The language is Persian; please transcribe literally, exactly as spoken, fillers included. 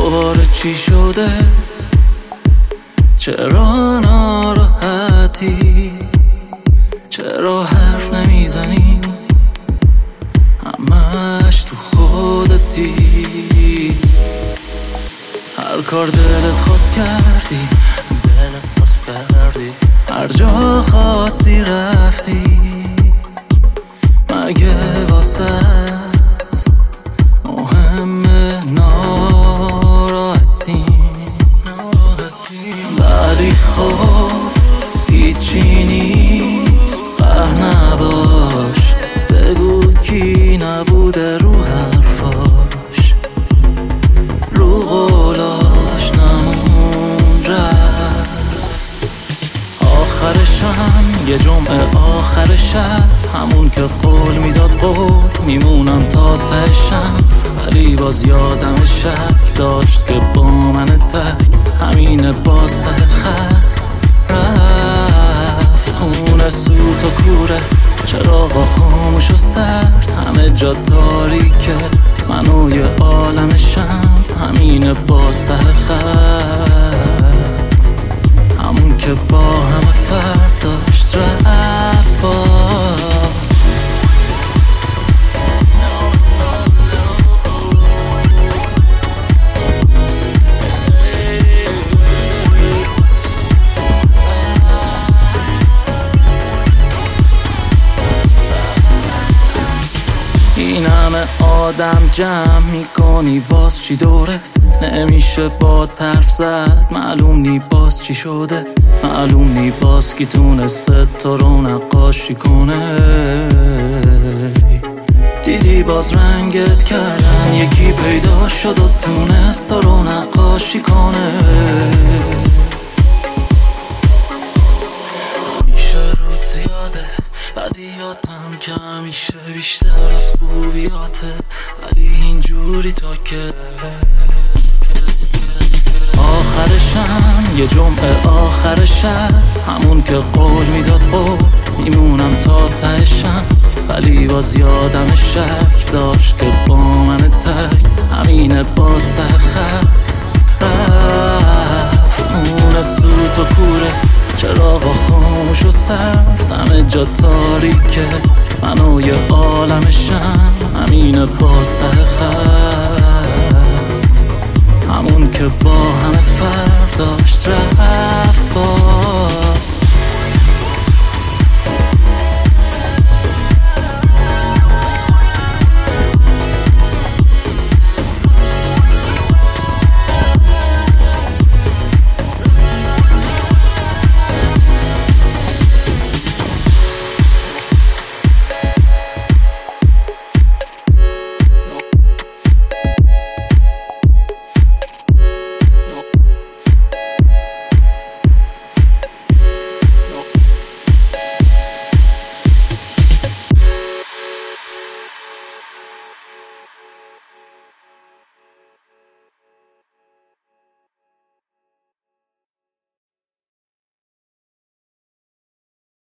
دوباره چی شده؟ چرا ناراحتی؟ چرا حرف نمیزنی؟ همش تو خودتی. هر کار دلت خواست کردی، دلت خواست کردی، هر جا خواستی رفتی. مگه واسط مهمه ناراحتی؟ ولی خب هیچی نیست، قهر نباش، بگو کی نبوده رو حرفاش، رو قولاش نمون رفت. آخرشم یه جمعه آخر شب، همون که قول میداد قول میمونم تا تشم. ولی باز یادم شک داشت که با من تک همین باز ته خط رفت. خونه سوت و کوره، چراغا خاموش و سرد، همه جا تاریکه، من و یه عالم شم. همین باز ته خط، همون که با همه فرق داشت رفت باز. این همه آدم جمع میکنی واس چی دورت؟ نمیشه با طرف زد، معلوم نی باز چی شده، معلوم نی باز کی تونسته تو رو نقاشی کنه. دیدی باز رنگت کردن، یکی پیدا شد و تونست تو رو نقاشی کنه. همیشه رود زیاده، بدیاتم که همیشه بیشتر از خوبیاته، ولی اینجوری تا که آخرشم یه جمعه آخر شب، همون که قول میداد قول میمونم تا تهشم. ولی باز یادم شک داشت که با من تک همین باز ته خط رفت. خونه سوت و کوره، چراغا خاموش و سرد، همه جا تاریکه، من و یه عالم شم. همین باز ته خط، همون که با همه فرق داشت رفت باز.